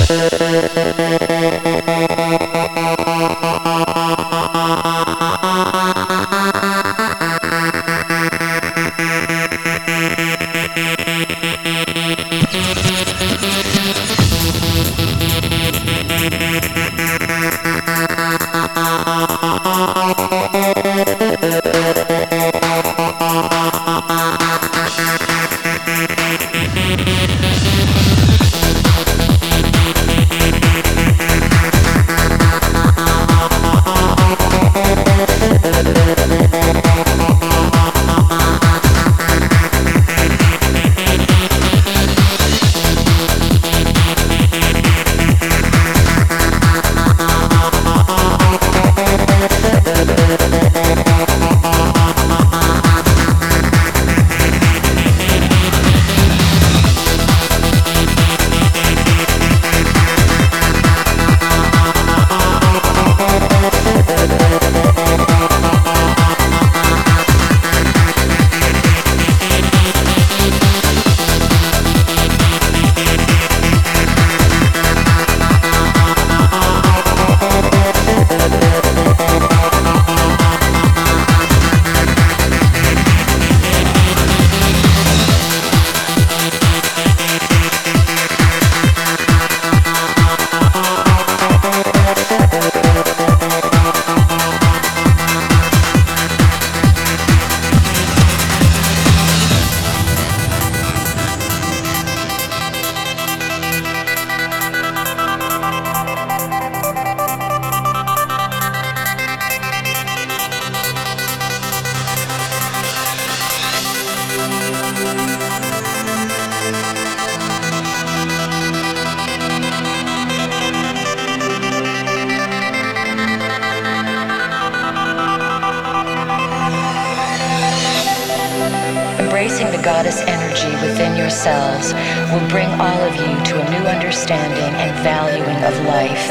Embracing the goddess energy within yourselves will bring all of you to a new understanding and valuing of life,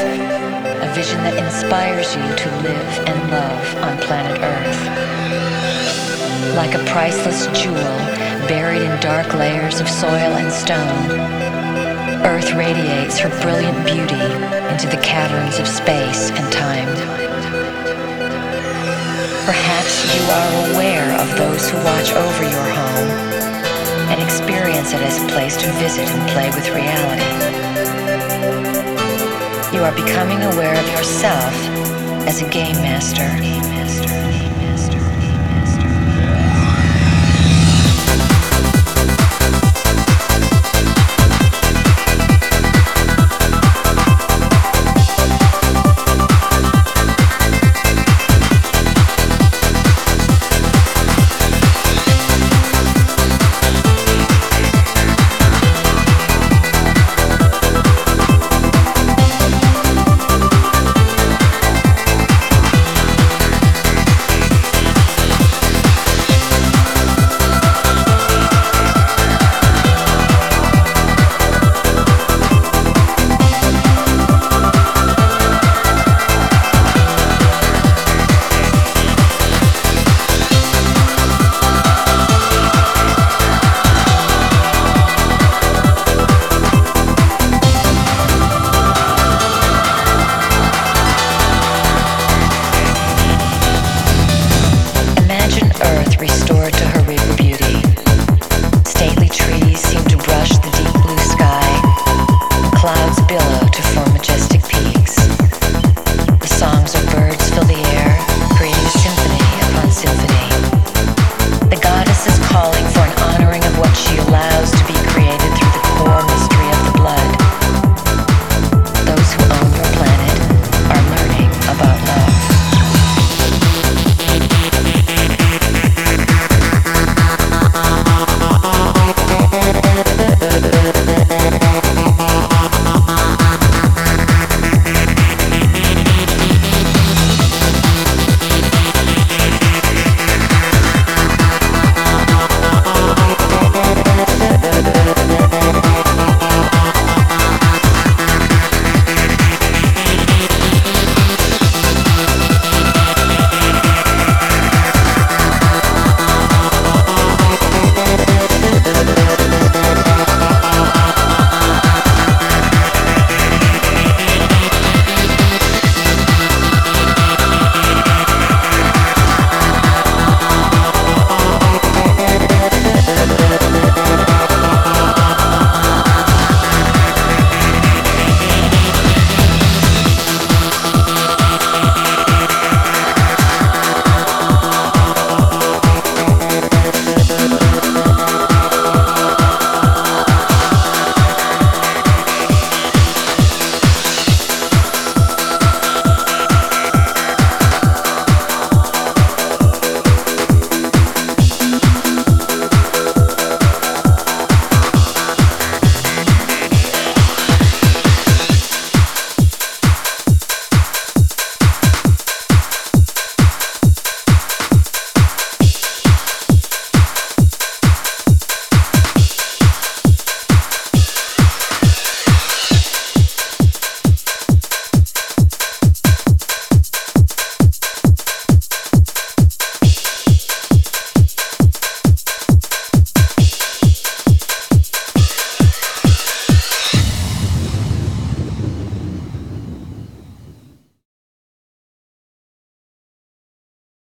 a vision that inspires you to live and love on planet Earth. Like a priceless jewel buried in dark layers of soil and stone, Earth radiates her brilliant beauty into the caverns of space and time. Perhaps you are aware of those who watch over your home and experience it as a place to visit and play with reality. You are becoming aware of yourself as a game master